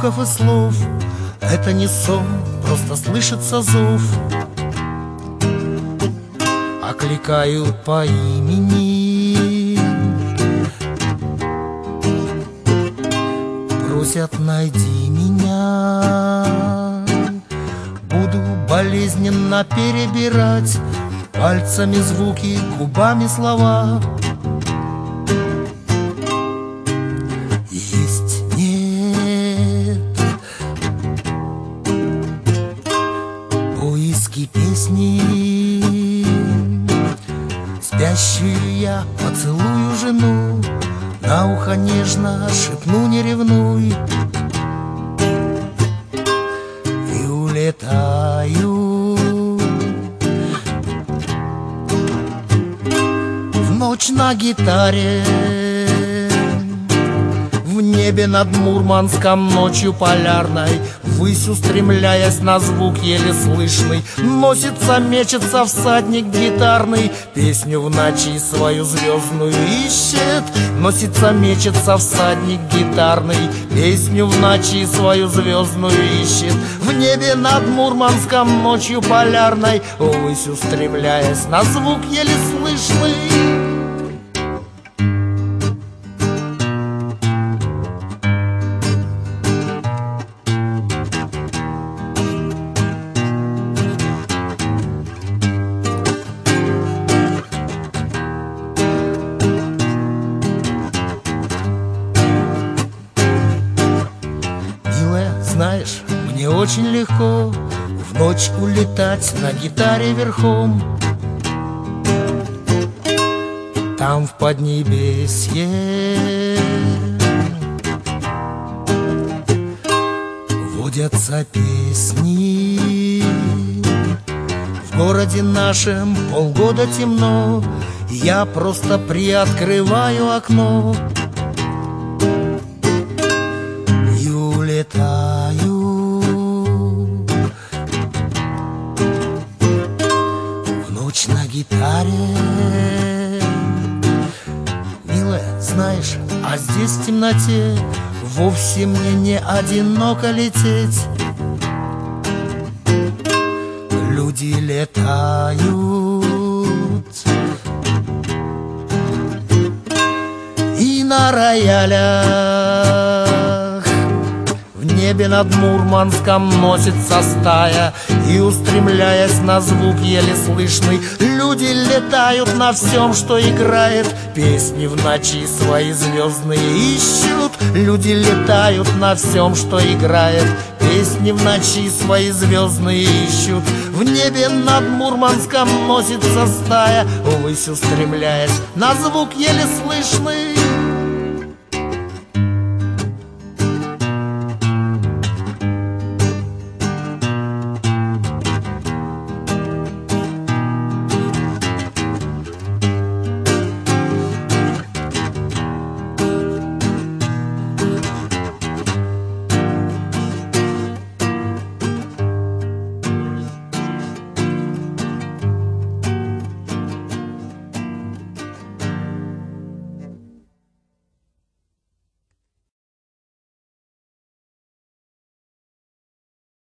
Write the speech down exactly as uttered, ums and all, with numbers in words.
звуков и слов. Это не сон, просто слышится зов. Окликают по имени, просят: найди меня. Буду болезненно перебирать пальцами звуки, губами слова. Есть, нет, поиски песни. Спящую я поцелую жену, на ухо нежно шепну: не ревнуй. И улетаю в ночь на гитаре. В небе над Мурманском ночью полярной, ввысь устремляясь на звук еле слышный, носится, мечется всадник гитарный, песню в ночи свою звездную ищет. Носится, мечется всадник гитарный, песню в ночи свою звездную ищет. В небе над Мурманском ночью полярной, ввысь устремляясь на звук еле слышный. Знаешь, мне очень легко в ночь улетать на гитаре верхом. Там в Поднебесье водятся песни. В городе нашем полгода темно, я просто приоткрываю окно и улетаю в ночь на гитаре. Милая, знаешь, а здесь в темноте вовсе мне не одиноко лететь. Люди летают и на роялях. В небе над Мурманском носится стая, и, устремляясь на звук еле слышный, люди летают на всем, что играет. Песни в ночи свои звездные ищут. Люди летают на всем, что играет. Песни в ночи свои звездные ищут. В небе над Мурманском носится стая, ввысь устремляясь на звук еле слышный.